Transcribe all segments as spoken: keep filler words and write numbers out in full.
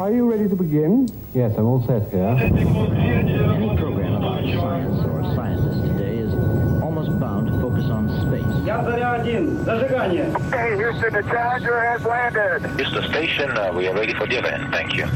Are you ready to begin? Yes, I'm all set here. Any program about science or scientists today is almost bound to focus on space. Hey, Houston, the Challenger has landed. Houston Station, uh, we are ready for the event. Thank you.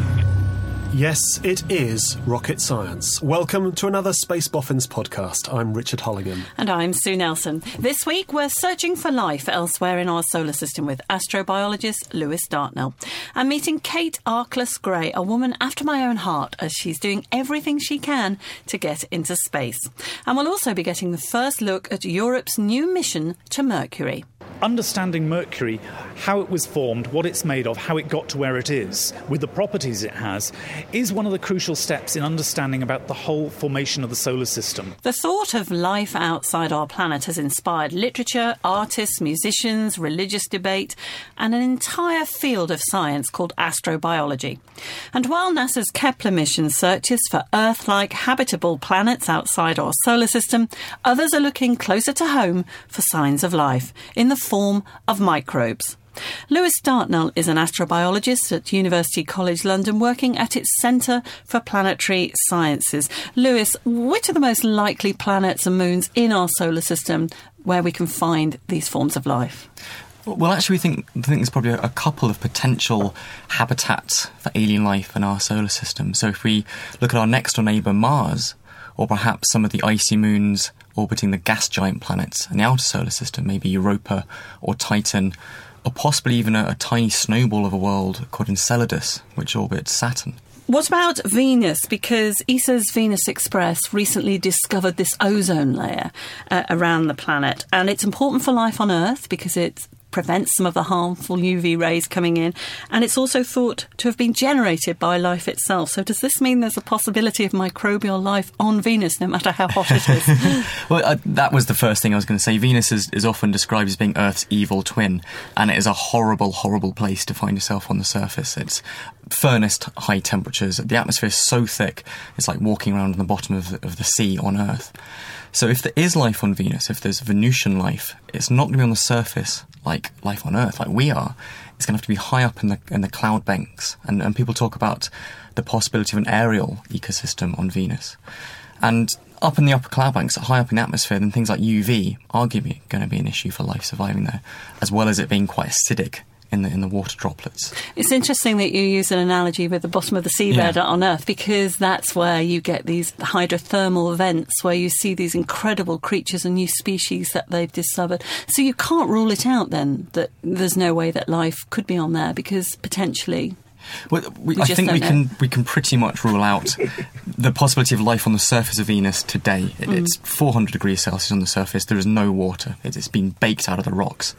Yes, it is rocket science. Welcome to another Space Boffins podcast. I'm Richard Hollingham. And I'm Sue Nelson. This week we're searching for life elsewhere in our solar system with astrobiologist Lewis Dartnell. I'm meeting Kate Arkless-Gray, a woman after my own heart, as she's doing everything she can to get into space. And we'll also be getting the first look at Europe's new mission to Mercury. Understanding Mercury, how it was formed, what it's made of, how it got to where it is, with the properties it has, is one of the crucial steps in understanding about the whole formation of the solar system. The thought of life outside our planet has inspired literature, artists, musicians, religious debate, and an entire field of science called astrobiology. And while NASA's Kepler mission searches for Earth-like habitable planets outside our solar system, others are looking closer to home for signs of life in the form of microbes. Lewis Dartnell is an astrobiologist at University College London working at its Centre for Planetary Sciences. Lewis, which are the most likely planets and moons in our solar system where we can find these forms of life? Well, actually, we think, I think there's probably a couple of potential habitats for alien life in our solar system. So if we look at our next-door neighbour, Mars, or perhaps some of the icy moons orbiting the gas giant planets in the outer solar system, maybe Europa or Titan, or possibly even a, a tiny snowball of a world called Enceladus, which orbits Saturn. What about Venus? Because E S A's Venus Express recently discovered this ozone layer uh, around the planet, and it's important for life on Earth because it prevents some of the harmful U V rays coming in, and it's also thought to have been generated by life itself. So does this mean there's a possibility of microbial life on Venus, no matter how hot it is? Well, uh, that was the first thing I was going to say. Venus is, is often described as being Earth's evil twin, and it is a horrible, horrible place to find yourself on the surface. It's furnace high temperatures. The atmosphere is so thick, it's like walking around on the bottom of the, of the sea on Earth. So if there is life on Venus, if there's Venusian life, it's not going to be on the surface like life on Earth, like we are. It's going to have to be high up in the in the cloud banks. And, and people talk about the possibility of an aerial ecosystem on Venus. And up in the upper cloud banks, high up in the atmosphere, then things like U V are arguably going to be an issue for life surviving there, as well as it being quite acidic in the in the water droplets. It's interesting that you use an analogy with the bottom of the seabed yeah. on Earth, because that's where you get these hydrothermal events where you see these incredible creatures and new species that they've discovered. So you can't rule it out then that there's no way that life could be on there, because potentially... Well, we, we I think we know. can we can pretty much rule out the possibility of life on the surface of Venus today. It, mm. It's four hundred degrees Celsius on the surface. There is no water. It, it's been baked out of the rocks.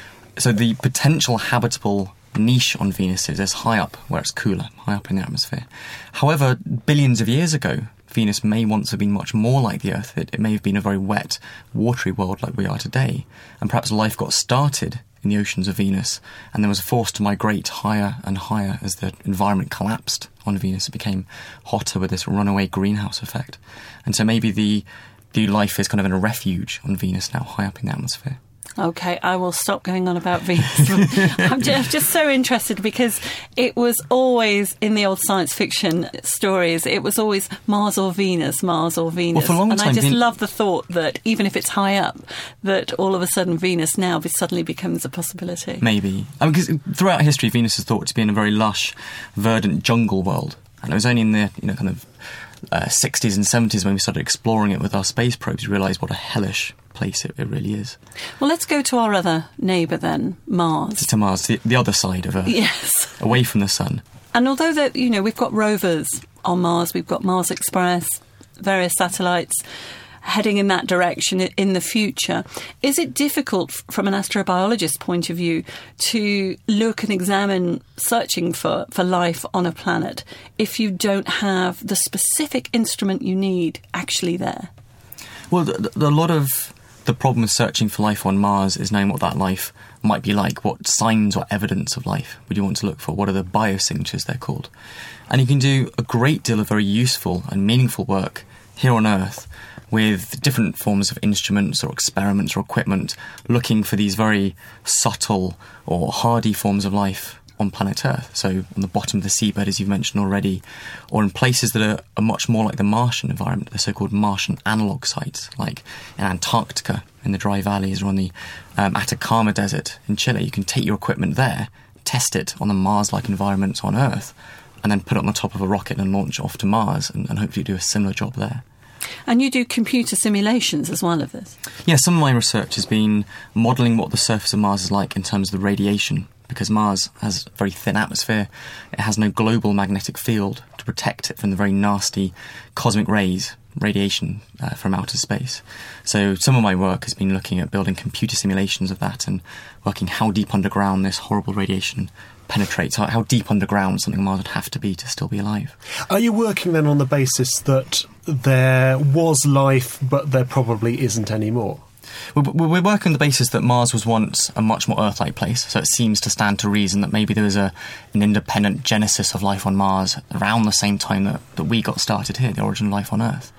So the potential habitable niche on Venus is high up, where it's cooler, high up in the atmosphere. However, billions of years ago, Venus may once have been much more like the Earth. It, it may have been a very wet, watery world like we are today. And perhaps life got started in the oceans of Venus, and then was forced to migrate higher and higher as the environment collapsed on Venus. It became hotter with this runaway greenhouse effect. And so maybe the, the life is kind of in a refuge on Venus now, high up in the atmosphere. OK, I will stop going on about Venus. I'm just, just so interested, because it was always, in the old science fiction stories, it was always Mars or Venus, Mars or Venus. Well, for a long and time, I just Ven- love the thought that even if it's high up, that all of a sudden Venus now suddenly becomes a possibility. Maybe. I mean, because throughout history, Venus is thought to be in a very lush, verdant jungle world. And it was only in the, you know, kind of uh, sixties and seventies when we started exploring it with our space probes, we realised what a hellish place it, it really is. Well, let's go to our other neighbour then, Mars. To Mars, the, the other side of Earth. Yes. Away from the sun. And although that, you know, we've got rovers on Mars, we've got Mars Express, various satellites heading in that direction in the future, is it difficult from an astrobiologist's point of view to look and examine searching for, for life on a planet if you don't have the specific instrument you need actually there? Well, the, the, a lot of the problem with searching for life on Mars is knowing what that life might be like, what signs or evidence of life would you want to look for, what are the biosignatures they're called. And you can do a great deal of very useful and meaningful work here on Earth with different forms of instruments or experiments or equipment, looking for these very subtle or hardy forms of life on planet Earth, so on the bottom of the seabed, as you've mentioned already, or in places that are, are much more like the Martian environment, the so-called Martian analogue sites, like in Antarctica, in the dry valleys, or on the um, Atacama Desert in Chile. You can take your equipment there, test it on the Mars-like environments on Earth, and then put it on the top of a rocket and launch off to Mars, and, and hopefully do a similar job there. And you do computer simulations as well of this? Yeah, some of my research has been modelling what the surface of Mars is like in terms of the radiation, because Mars has a very thin atmosphere. It has no global magnetic field to protect it from the very nasty cosmic rays, radiation uh, from outer space. So some of my work has been looking at building computer simulations of that and working how deep underground this horrible radiation penetrates, how, how deep underground something on Mars would have to be to still be alive. Are you working then on the basis that there was life, but there probably isn't anymore? We're working on the basis that Mars was once a much more Earth-like place, so it seems to stand to reason that maybe there was a, an independent genesis of life on Mars around the same time that, that we got started here, the origin of life on Earth.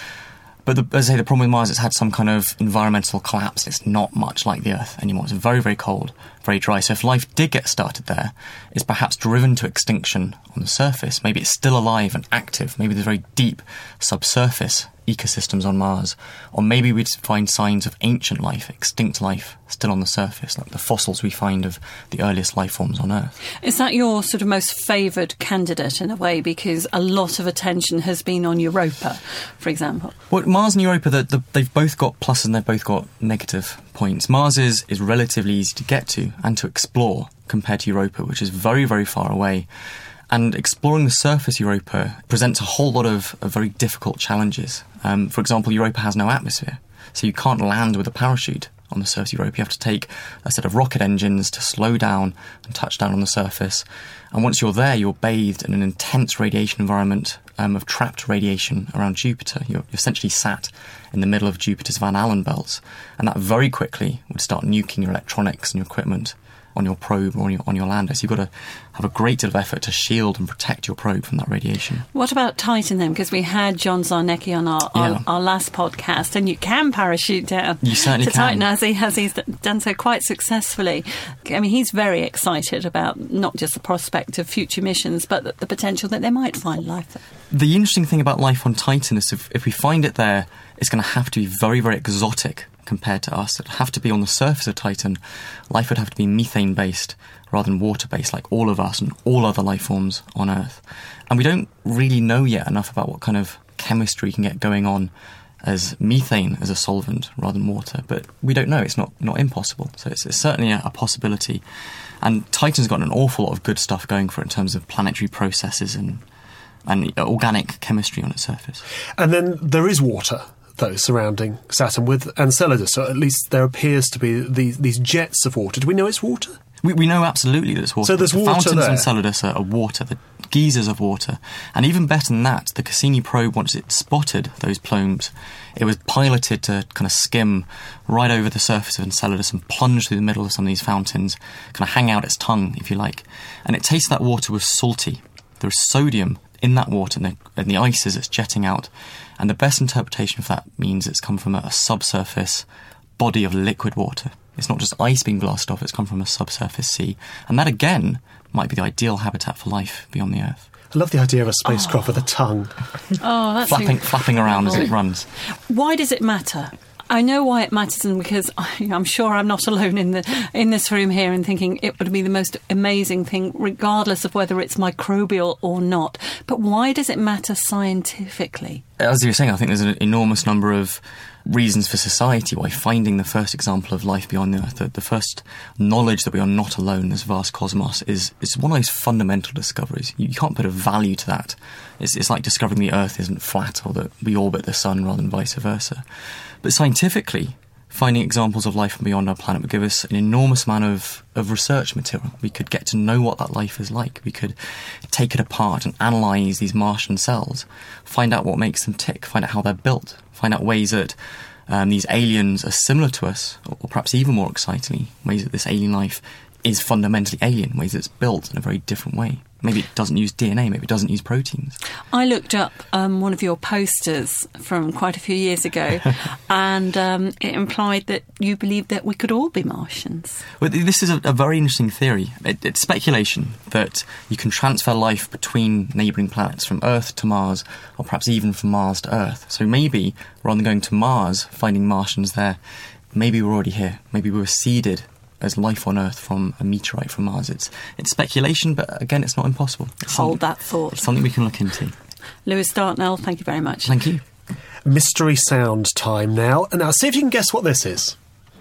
But the, as I say, the problem with Mars, it's had some kind of environmental collapse. It's not much like the Earth anymore. It's very, very cold, very dry. So if life did get started there, it's perhaps driven to extinction on the surface. Maybe it's still alive and active. Maybe there's very deep subsurface ecosystems on Mars. Or maybe we'd find signs of ancient life, extinct life, still on the surface, like the fossils we find of the earliest life forms on Earth. Is that your sort of most favoured candidate in a way? Because a lot of attention has been on Europa, for example. Well, Mars and Europa, the, the, they've both got pluses and they've both got negative points. Mars is, is relatively easy to get to and to explore compared to Europa, which is very, very far away. And exploring the surface Europa presents a whole lot of, of very difficult challenges. Um, for example, Europa has no atmosphere, so you can't land with a parachute on the surface Europa. You have to take a set of rocket engines to slow down and touch down on the surface. And once you're there, you're bathed in an intense radiation environment um, of trapped radiation around Jupiter. You're, you're essentially sat in the middle of Jupiter's Van Allen belts, and that very quickly would start nuking your electronics and your equipment on your probe or on your, on your lander. So you've got to have a great deal of effort to shield and protect your probe from that radiation. What about Titan then? Because we had John Zarnecki on our, our, Yeah. our last podcast, and you can parachute down You certainly to can. Titan, as he has he's done so quite successfully. I mean, he's very excited about not just the prospect of future missions, but the, the potential that they might find life there. The interesting thing about life on Titan is if, if we find it there, it's going to have to be very, very exotic compared to us. It'd have to be on the surface of Titan. Life would have to be methane-based rather than water-based, like all of us and all other life forms on Earth. And we don't really know yet enough about what kind of chemistry can get going on as methane as a solvent rather than water. But we don't know. It's not, not impossible. So it's, it's certainly a, a possibility. And Titan's got an awful lot of good stuff going for it in terms of planetary processes and, and organic chemistry on its surface. And then there is water, though, surrounding Saturn with Enceladus, so at least there appears to be these, these jets of water. Do we know it's water? We, we know absolutely that it's water. So there's the water fountains there. of Enceladus are, are water, the geysers of water. And even better than that, the Cassini probe, once it spotted those plumes, it was piloted to kind of skim right over the surface of Enceladus and plunge through the middle of some of these fountains, kind of hang out its tongue, if you like. And it tasted that water was salty. There was sodium in that water, and the, and the ice as it's jetting out. And the best interpretation of that means it's come from a, a subsurface body of liquid water. It's not just ice being blasted off, it's come from a subsurface sea. And that, again, might be the ideal habitat for life beyond the Earth. I love the idea of a spacecraft oh. with a tongue. Oh, that's flapping, flapping around as it runs. Why does it matter? I know why it matters, and because I'm sure I'm not alone in the in this room here in thinking it would be the most amazing thing, regardless of whether it's microbial or not. But why does it matter scientifically? As you were saying, I think there's an enormous number of reasons for society why finding the first example of life beyond the Earth, the, the first knowledge that we are not alone in this vast cosmos, is, is one of those fundamental discoveries. You, you can't put a value to that. It's, it's like discovering the Earth isn't flat or that we orbit the Sun rather than vice versa. But scientifically, finding examples of life from beyond our planet would give us an enormous amount of, of research material. We could get to know what that life is like. We could take it apart and analyse these Martian cells, find out what makes them tick, find out how they're built, find out ways that um, these aliens are similar to us, or, or perhaps even more excitingly, ways that this alien life is fundamentally alien in ways it's built in a very different way. Maybe it doesn't use D N A, maybe it doesn't use proteins. I looked up um, one of your posters from quite a few years ago, and um, it implied that you believed that we could all be Martians. Well, this is a, a very interesting theory. It, it's speculation that you can transfer life between neighbouring planets, from Earth to Mars, or perhaps even from Mars to Earth. So maybe, rather than going to Mars, finding Martians there, maybe we're already here. Maybe we were seeded as life on Earth from a meteorite from Mars. It's it's speculation, but again, it's not impossible. It's Hold that thought. It's something we can look into. Lewis Dartnell, thank you very much. Thank you. Mystery sound time now. And now, see if you can guess what this is.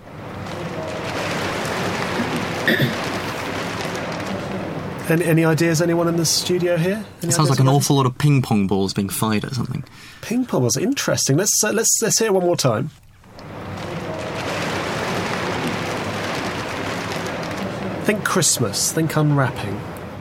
any, any ideas, anyone in the studio here? Any It sounds ideas like an about awful lot of ping pong balls being fired at something. this? Ping pong was interesting. Let's, uh, let's, let's hear it one more time. Think Christmas. Think unwrapping.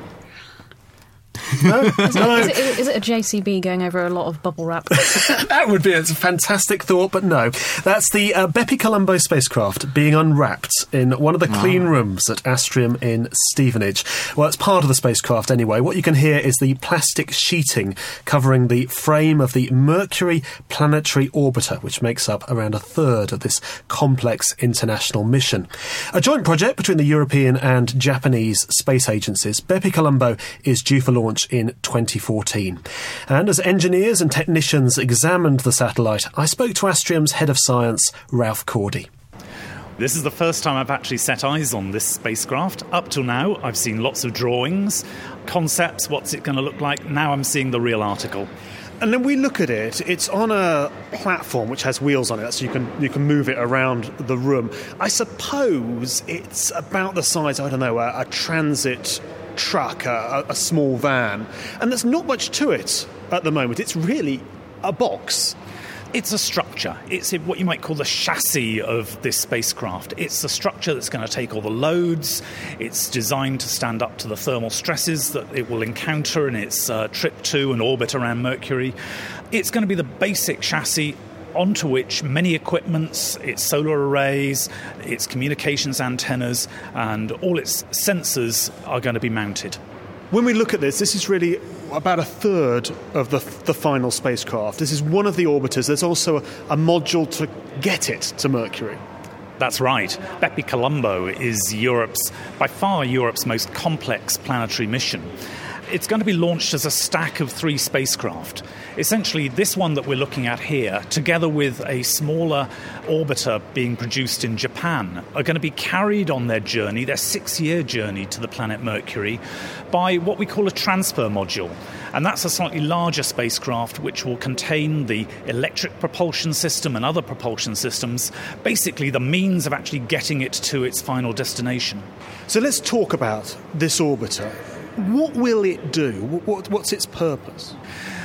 No? Is it, no. is, it, is it a J C B going over a lot of bubble wrap? That would be it's a fantastic thought, but no. That's the uh, Bepi Colombo spacecraft being unwrapped in one of the clean rooms at Astrium in Stevenage. Well, it's part of the spacecraft anyway. What you can hear is the plastic sheeting covering the frame of the Mercury Planetary Orbiter, which makes up around a third of this complex international mission. A joint project between the European and Japanese space agencies, Bepi Colombo is due for launch in twenty fourteen. And as engineers and technicians examined the satellite, I spoke to Astrium's head of science, Ralph Cordy. This is the first time I've actually set eyes on this spacecraft. Up till now, I've seen lots of drawings, concepts, what's it going to look like. Now I'm seeing the real article. And then we look at it, it's on a platform which has wheels on it, so you can you can move it around the room. I suppose it's about the size, I don't know, a, a transit truck, a, a small van. And there's not much to it at the moment. It's really a box. It's a structure. It's what you might call the chassis of this spacecraft. It's the structure that's going to take all the loads. It's designed to stand up to the thermal stresses that it will encounter in its uh, trip to and orbit around Mercury. It's going to be the basic chassis onto which many equipments, its solar arrays, its communications antennas, and all its sensors are going to be mounted. When we look at this, this is really about a third of the, the final spacecraft. This is one of the orbiters. There's also a, a module to get it to Mercury. That's right. Bepi Colombo is Europe's, by far Europe's most complex planetary mission. It's going to be launched as a stack of three spacecraft. Essentially, this one that we're looking at here, together with a smaller orbiter being produced in Japan, are going to be carried on their journey, their six-year journey to the planet Mercury, by what we call a transfer module. And that's a slightly larger spacecraft which will contain the electric propulsion system and other propulsion systems, basically the means of actually getting it to its final destination. So let's talk about this orbiter. What will it do? What, what's its purpose?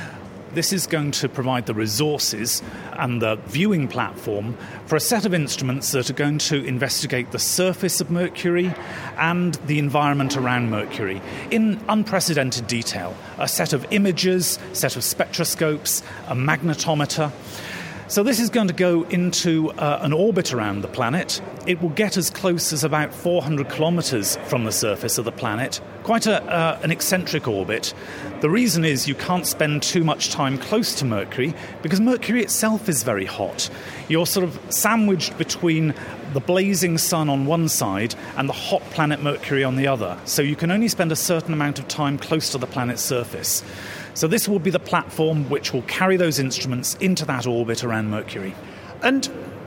This is going to provide the resources and the viewing platform for a set of instruments that are going to investigate the surface of Mercury and the environment around Mercury in unprecedented detail. A set of images, set of spectroscopes, a magnetometer. So this is going to go into uh, an orbit around the planet. It will get as close as about four hundred kilometres from the surface of the planet. Quite a, uh, an eccentric orbit. The reason is you can't spend too much time close to Mercury because Mercury itself is very hot. You're sort of sandwiched between the blazing sun on one side and the hot planet Mercury on the other. So you can only spend a certain amount of time close to the planet's surface. So this will be the platform which will carry those instruments into that orbit around Mercury. And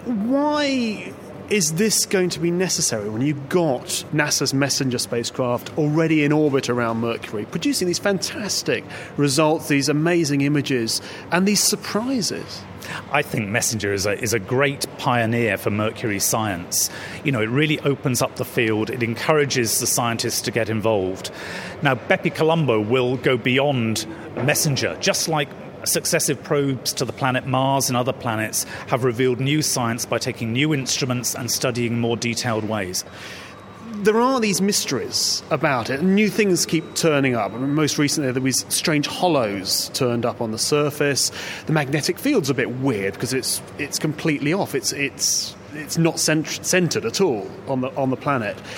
why is this going to be necessary when you've got NASA's Messenger spacecraft already in orbit around Mercury, producing these fantastic results, these amazing images, and these surprises? I think Messenger is a, is a great pioneer for Mercury science. You know, it really opens up the field. It encourages the scientists to get involved. Now, Bepi Colombo will go beyond Messenger, just like successive probes to the planet Mars and other planets have revealed new science by taking new instruments and studying more detailed ways. There are these mysteries about it, and new things keep turning up. I mean, most recently, there was strange hollows turned up on the surface. The magnetic field's a bit weird because it's it's completely off. It's it's it's not cent- centered at all on the on the planet.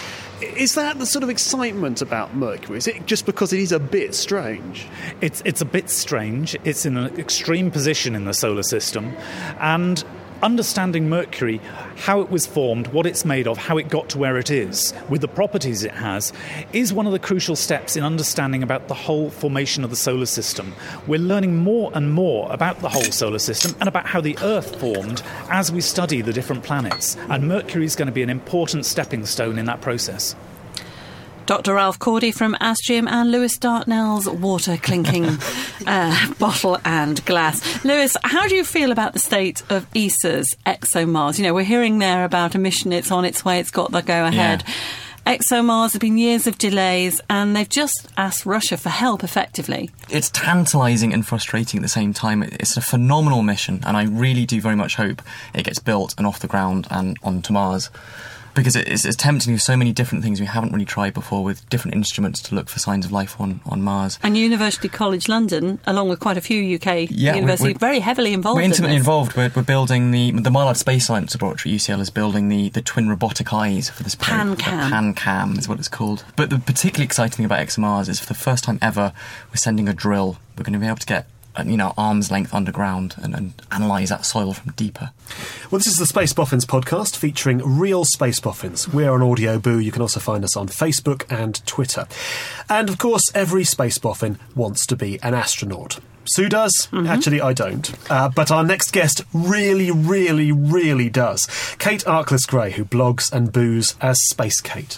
Is that the sort of excitement about Mercury? Is it just because it is a bit strange? It's, it's a bit strange. It's in an extreme position in the solar system. And understanding Mercury, how it was formed, what it's made of, how it got to where it is, with the properties it has, is one of the crucial steps in understanding about the whole formation of the solar system. We're learning more and more about the whole solar system and about how the Earth formed as we study the different planets. And Mercury is going to be an important stepping stone in that process. Doctor Ralph Cordy from Astrium and Lewis Dartnell's water clinking uh, bottle and glass. Lewis, how do you feel about the state of E S A's ExoMars? You know, we're hearing there about a mission, it's on its way, it's got the go-ahead. Yeah. ExoMars have been years of delays and they've just asked Russia for help, effectively. It's tantalising and frustrating at the same time. It's a phenomenal mission and I really do very much hope it gets built and off the ground and onto Mars. Because it's, it's tempting with so many different things we haven't really tried before, with different instruments to look for signs of life on, on Mars. And University College London, along with quite a few U K yeah, universities, we're, very heavily involved We're intimately in this. involved. We're, we're building the the Marlad Space Science Laboratory at U C L is building the, the twin robotic eyes for this PanCam. PanCam is what it's called. But the particularly exciting thing about ExoMars is for the first time ever, we're sending a drill. We're going to be able to get you know, arm's length underground and, and analyse that soil from deeper. Well, this is the Space Boffins podcast featuring real space boffins. We're on Audio Boo. You can also find us on Facebook and Twitter. And, of course, every space boffin wants to be an astronaut. Sue does. Mm-hmm. Actually, I don't. Uh, but our next guest really, really, really does. Kate Arkless-Gray, who blogs and boos as Space Kate.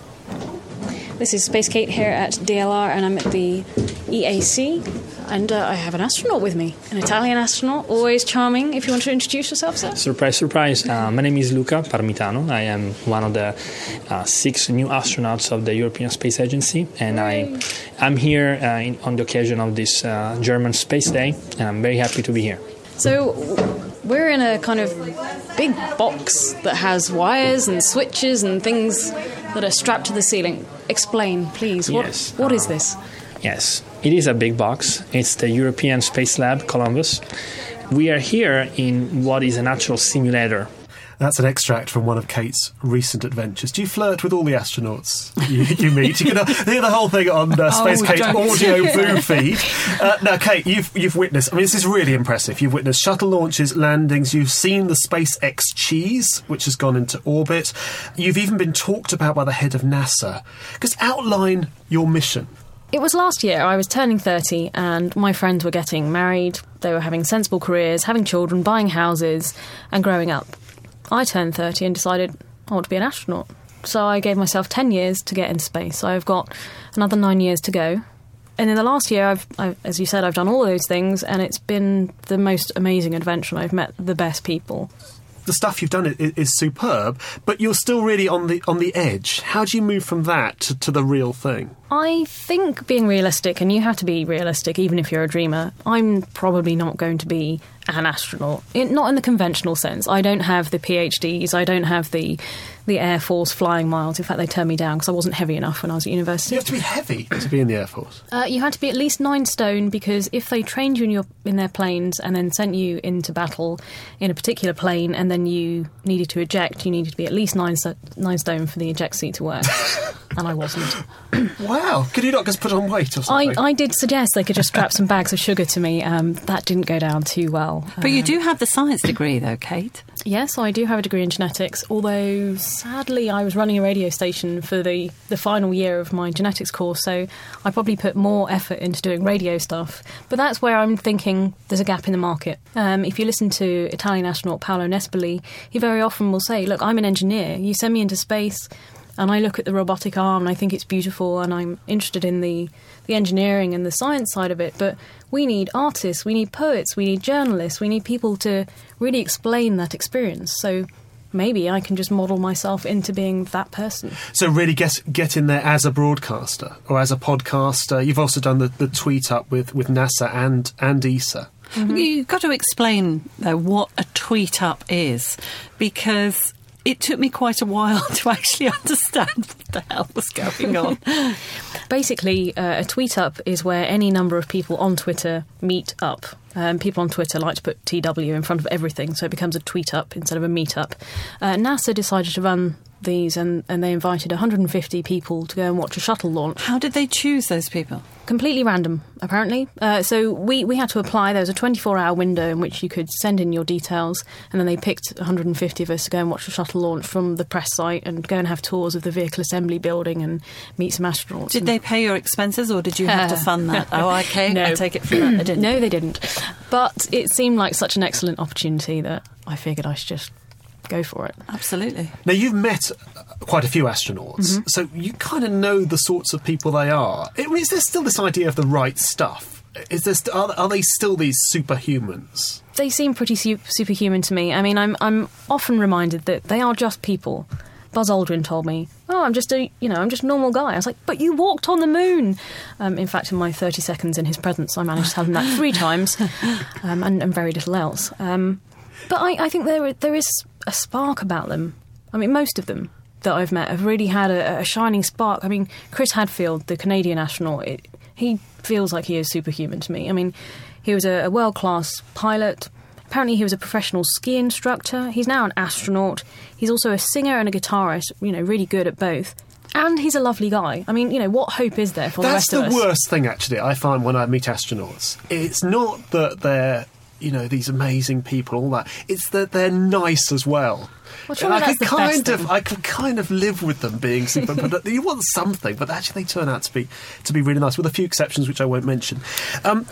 This is Space Kate here at D L R, and I'm at the E A C, and uh, I have an astronaut with me, an Italian astronaut, always charming. If you want to introduce yourself, sir. Surprise, surprise. Uh, my name is Luca Parmitano. I am one of the uh, six new astronauts of the European Space Agency, and I, I'm here uh, in, on the occasion of this uh, German Space Day, and I'm very happy to be here. So we're in a kind of big box that has wires and switches and things that are strapped to the ceiling. Explain, please. What, yes. what uh, is this? Yes, it is a big box. It's the European Space Lab, Columbus. We are here in what is an actual simulator. That's an extract from one of Kate's recent adventures. Do you flirt with all the astronauts you, you meet? You can hear the whole thing on uh, Space oh, Kate's don't. Audio Boo feed. Uh, now, Kate, you've you've witnessed. I mean, this is really impressive. You've witnessed shuttle launches, landings. You've seen the SpaceX cheese, which has gone into orbit. You've even been talked about by the head of NASA. Just outline your mission. It was last year. I was turning thirty and my friends were getting married. They were having sensible careers, having children, buying houses and growing up. I turned thirty and decided I want to be an astronaut. So I gave myself ten years to get into space. So I've got another nine years to go. And in the last year, I've, I've, as you said, I've done all those things and it's been the most amazing adventure. I've met the best people. The stuff you've done is, is superb, but you're still really on the on the edge. How do you move from that to, to the real thing? I think being realistic, and you have to be realistic even if you're a dreamer, I'm probably not going to be an astronaut. In, not in the conventional sense. I don't have the PhDs, I don't have the the Air Force flying miles. In fact, they turned me down because I wasn't heavy enough when I was at university. You have to be heavy to be in the Air Force? Uh, you had to be at least nine stone because if they trained you in, your, in their planes and then sent you into battle in a particular plane and then you needed to eject, you needed to be at least nine, nine stone for the eject seat to work. And I wasn't. Wow. Could you not just put on weight or something? I, I did suggest they could just strap some bags of sugar to me. Um, that didn't go down too well. But um, you do have the science degree, though, Kate. Yes, I do have a degree in genetics, although sadly I was running a radio station for the, the final year of my genetics course, so I probably put more effort into doing radio stuff. But that's where I'm thinking there's a gap in the market. Um, if you listen to Italian astronaut Paolo Nespoli, he very often will say, look, I'm an engineer, you send me into space and I look at the robotic arm and I think it's beautiful and I'm interested in the, the engineering and the science side of it, but we need artists, we need poets, we need journalists, we need people to really explain that experience. So maybe I can just model myself into being that person. So really get get in there as a broadcaster or as a podcaster. You've also done the, the tweet up with, with NASA and, and E S A. Mm-hmm. You've got to explain, though, what a tweet up is, because it took me quite a while to actually understand what the hell was going on. Basically, uh, a tweet up is where any number of people on Twitter meet up. Um, people on Twitter like to put T W in front of everything, so it becomes a tweet up instead of a meet up. Uh, NASA decided to run these, and, and they invited one hundred fifty people to go and watch a shuttle launch. How did they choose those people? Completely random, apparently. Uh, so we, we had to apply. There was a twenty-four hour window in which you could send in your details, and then they picked one hundred fifty of us to go and watch the shuttle launch from the press site and go and have tours of the vehicle assembly building and meet some astronauts. Did they pay your expenses, or did you have to fund that? Oh, okay, no. I take it from that. They didn't. No, they didn't. But it seemed like such an excellent opportunity that I figured I should just go for it. Absolutely. Now, you've met quite a few astronauts, Mm-hmm. so you kind of know the sorts of people they are. I mean, is there still this idea of the right stuff? Is there st- are, are they still these superhumans? They seem pretty su- superhuman to me. I mean, I'm I'm often reminded that they are just people. Buzz Aldrin told me, "Oh, I'm just a you know I'm just a normal guy." I was like, "But you walked on the moon." Um, in fact, in my thirty seconds in his presence, I managed to tell him that three times, um, and, and very little else. Um, but I, I think there there is a spark about them. I mean, most of them that I've met have really had a, a shining spark. I mean, Chris Hadfield, the Canadian astronaut, it, he feels like he is superhuman to me. I mean, he was a, a world-class pilot. Apparently he was a professional ski instructor. He's now an astronaut. He's also a singer and a guitarist, you know, really good at both. And he's a lovely guy. I mean, you know, what hope is there for That's the rest of the us? worst thing, actually, I find when I meet astronauts. It's not that they're, you know, these amazing people, all that. It's that they're nice as well. Well, surely I that's could the kind best of, thing. I could kind of live with them being super. But you want something, but actually they turn out to be to be really nice, with a few exceptions which I won't mention. Um,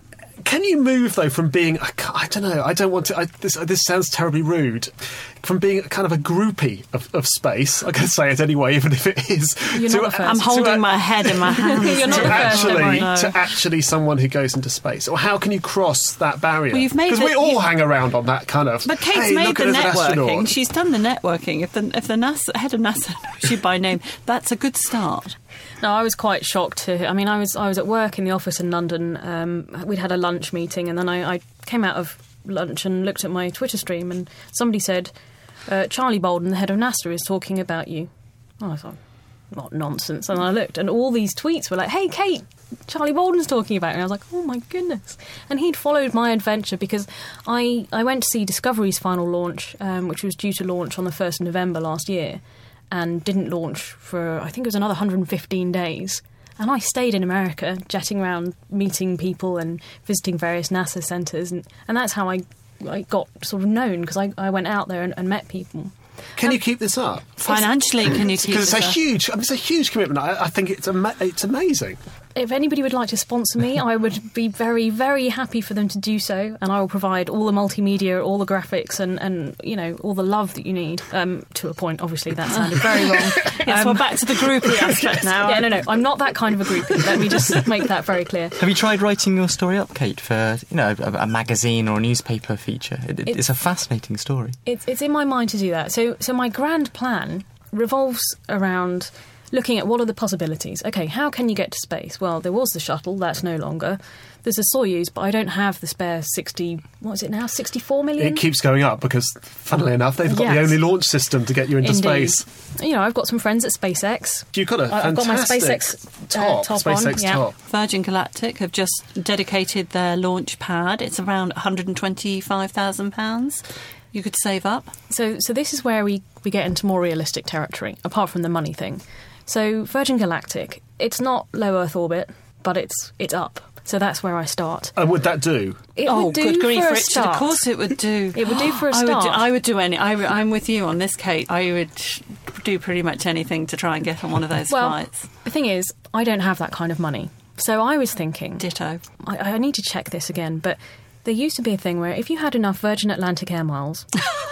Can you move, though, from being, I, I don't know, I don't want to, I, this this sounds terribly rude, from being kind of a groupie of, of space, I'm going to say it anyway, even if it is. You're to, not the first. I'm to holding a- my head in my hands. You're not to the first, don't actually, worry. to actually someone who goes into space, or how can you cross that barrier? Well, you've made because it- we all you- hang around on that kind of. But Kate's hey, made look the at us, an networking. astronaut. She's done the networking. If the if the NASA head of NASA knows you by name, that's a good start. No, I was quite shocked to. I mean, I was I was at work in the office in London. Um, we'd had a lunch meeting, and then I, I came out of lunch and looked at my Twitter stream, and somebody said, uh, "Charlie Bolden, the head of NASA, is talking about you." Oh, I thought, what nonsense! And I looked, and all these tweets were like, "Hey, Kate, Charlie Bolden's talking about you." And I was like, "Oh my goodness!" And he'd followed my adventure because I I went to see Discovery's final launch, um, which was due to launch on the first of November last year, and didn't launch for, I think it was another one hundred fifteen days. And I stayed in America, jetting around, meeting people and visiting various NASA centres. And, and that's how I, I got sort of known, because I, I went out there and, and met people. Can you keep this up? Financially, can you keep Because it's this a up? huge, I mean, it's a huge commitment. I, I think it's ama- it's amazing. If anybody would like to sponsor me, I would be very, very happy for them to do so, and I will provide all the multimedia, all the graphics, and, and you know, all the love that you need. Um, to a point, obviously, that sounded very wrong. Yes, Um, we're back to the groupie aspect now. Yeah, no, no, I'm not that kind of a groupie. Let me just make that very clear. Have you tried writing your story up, Kate, for you know a, a magazine or a newspaper feature? It, it, It- it's a fascinating story. It's, it's in my mind to do that. So, so my grand plan revolves around looking at what are the possibilities. Okay, how can you get to space? Well, there was the shuttle, that's no longer. There's a Soyuz, but I don't have the spare sixty, what is it now, sixty-four million? It keeps going up because, funnily enough, they've got the Yes. only launch system to get you into Indeed. space. You know, I've got some friends at SpaceX. You've got a I- I've got my fantastic SpaceX uh, top, top SpaceX on, yeah. top. Virgin Galactic have just dedicated their launch pad. It's around one hundred twenty-five thousand pounds. You could save up. So, so this is where we, we get into more realistic territory, apart from the money thing. So Virgin Galactic, it's not low Earth orbit, but it's it's up. So that's where I start. And would that do? It oh, would do good grief, for a Richard, start. of course it would do. It would do for a I would start. do, I would do any. I, would- I'm with you on this, Kate. I would do pretty much anything to try and get on one of those Well, flights. the thing is, I don't have that kind of money. So I was thinking, Ditto. I, I need to check this again, but there used to be a thing where if you had enough Virgin Atlantic Air miles,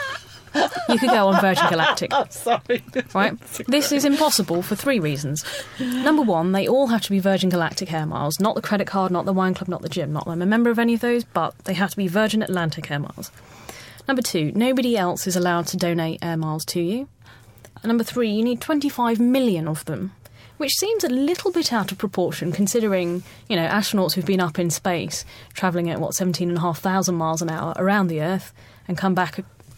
you could go on Virgin Galactic. I'm sorry. Right? This is impossible for three reasons. Number one, they all have to be Virgin Galactic Air miles, not the credit card, not the wine club, not the gym. Not that I'm a member of any of those, but they have to be Virgin Atlantic Air miles. Number two, nobody else is allowed to donate air miles to you. And number three, you need twenty-five million of them, which seems a little bit out of proportion considering, you know, astronauts who've been up in space, travelling at, what, seventeen and a half thousand miles an hour around the Earth and come back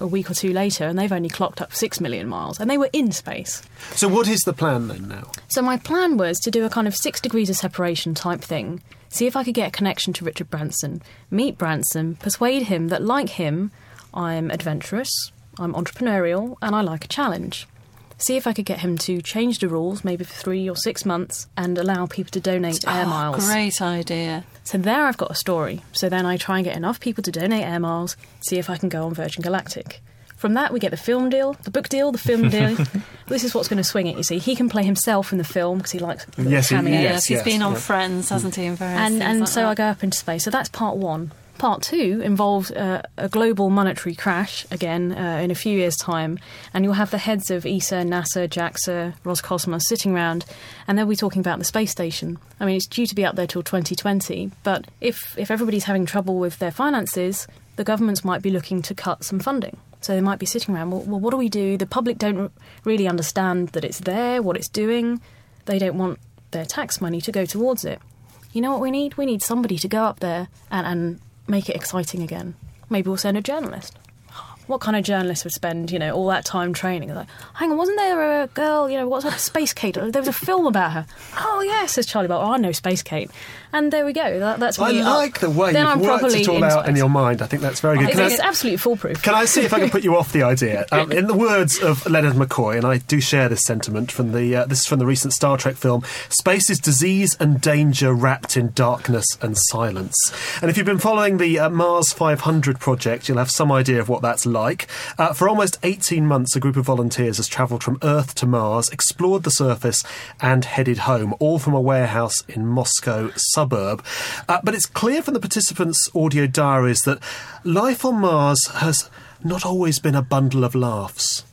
a week or two later, and they've only clocked up six million miles, and they were in space. So what is the plan then now? So my plan was to do a kind of six degrees of separation type thing, see if I could get a connection to Richard Branson, meet Branson, persuade him that, like him, I'm adventurous, I'm entrepreneurial, and I like a challenge. See if I could get him to change the rules, maybe for three or six months, and allow people to donate air Oh, miles. great idea. So there I've got a story. So then I try and get enough people to donate air miles, see if I can go on Virgin Galactic. From that, we get the film deal, the book deal, the film deal. This is what's going to swing it, you see. He can play himself in the film because he likes Yes, he- cameos. yes, Yes, he's yes, been on yeah. Friends, hasn't he? And, various And, things and like so that. I go up into space. So that's part one. Part two involves uh, a global monetary crash, again, uh, in a few years' time. And you'll have the heads of E S A, NASA, JAXA, Roscosmos sitting around, and they'll be talking about the space station. I mean, it's due to be up there till twenty twenty, but if, if everybody's having trouble with their finances, the governments might be looking to cut some funding. So they might be sitting around, well, well what do we do? The public don't r- really understand that it's there, what it's doing. They don't want their tax money to go towards it. You know what we need? We need somebody to go up there and, and make it exciting again. Maybe we'll send a journalist. What kind of journalist would spend, you know, all that time training? Like, hang on, wasn't there a girl, you know, what's her, Space Kate? There was a film about her. Oh, yeah, says Charlie Bell. Oh, I know Space Kate. And there we go. That, that's I me like up. the way Then you've I'm worked properly it all in out in space. your mind. I think that's very good. It's, Can I- it's absolutely foolproof. Can I see if I can put you off the idea? Um, in the words of Leonard McCoy, and I do share this sentiment from the uh, this is from the recent Star Trek film, space is disease and danger wrapped in darkness and silence. And if you've been following the uh, Mars five hundred project, you'll have some idea of what that's like. Uh, for almost eighteen months, a group of volunteers has travelled from Earth to Mars, explored the surface and headed home, all from a warehouse in Moscow suburb. Uh, but it's clear from the participants' audio diaries that life on Mars has not always been a bundle of laughs.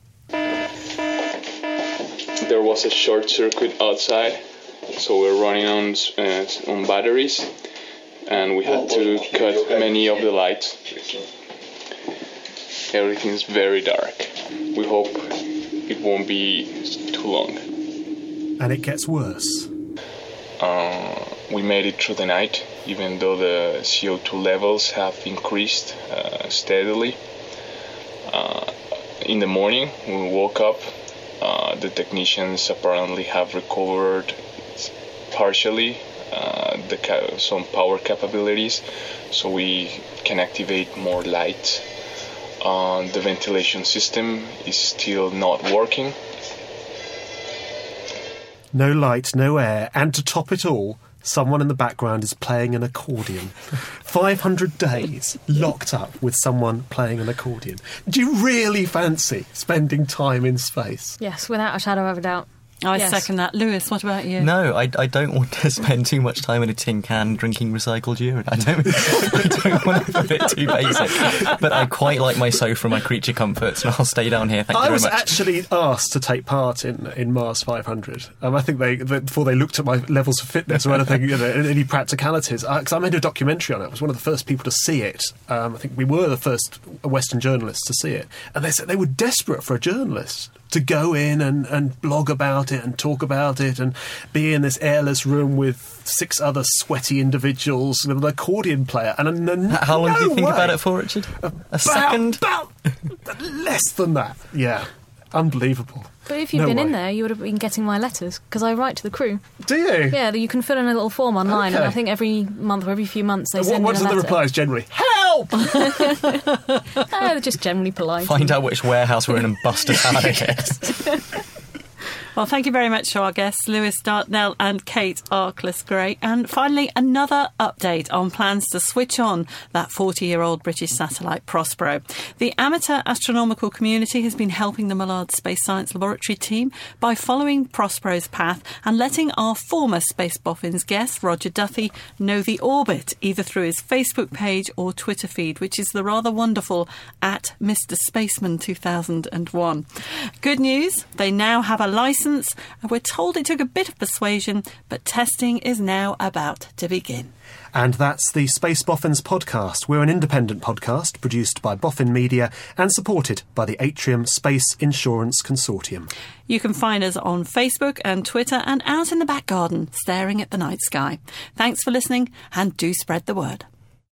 There was a short circuit outside, so we're running on uh, on batteries, and we had to cut many of the lights. Everything's very dark. We hope it won't be too long. And it gets worse. Uh, we made it through the night, even though the C O two levels have increased uh, steadily. Uh, in the morning, when we woke up, uh, the technicians apparently have recovered partially uh, the ca- some power capabilities, so we can activate more light. Uh, the ventilation system is still not working. No light, no air, and to top it all, someone in the background is playing an accordion. five hundred days locked up with someone playing an accordion. Do you really fancy spending time in space? Yes, without a shadow of a doubt. I Yes. second that. Lewis, what about you? No, I, I don't want to spend too much time in a tin can drinking recycled urine. I don't, I don't want to be a bit too basic. But I quite like my sofa and my creature comforts, and I'll stay down here. Thank you I very was much. actually asked to take part in, in Mars five hundred. Um, I think they, they before they looked at my levels of fitness or anything, you know, any practicalities. Because I made a documentary on it. I was one of the first people to see it. Um, I think we were the first Western journalists to see it. And they said they were desperate for a journalist to go in and, and blog about it and talk about it and be in this airless room with six other sweaty individuals with an accordion player. And, and How long no do you think way. about it for, Richard? A About- second? About less than that. Yeah. Unbelievable. But if you'd No been way. in there, you would have been getting my letters, because I write to the crew. Do you? Yeah, you can fill in a little form online, and Okay. I think every month or every few months they What, send what in are a the letter. replies generally? Help! Oh, they're just generally polite. Find out which warehouse we're in and bust us out of here. Well, thank you very much to our guests, Lewis Dartnell and Kate Arkless-Gray. And finally, another update on plans to switch on that forty-year-old British satellite Prospero. The amateur astronomical community has been helping the Mullard Space Science Laboratory team by following Prospero's path and letting our former Space Boffins guest, Roger Duthie, know the orbit, either through his Facebook page or Twitter feed, which is the rather wonderful at Mister Spaceman two thousand one. Good news, they now have a licence. We're told it took a bit of persuasion, but testing is now about to begin. And that's the Space Boffins podcast. We're an independent podcast produced by Boffin Media and supported by the Atrium Space Insurance Consortium. You can find us on Facebook and Twitter and out in the back garden, staring at the night sky. Thanks for listening, and do spread the word.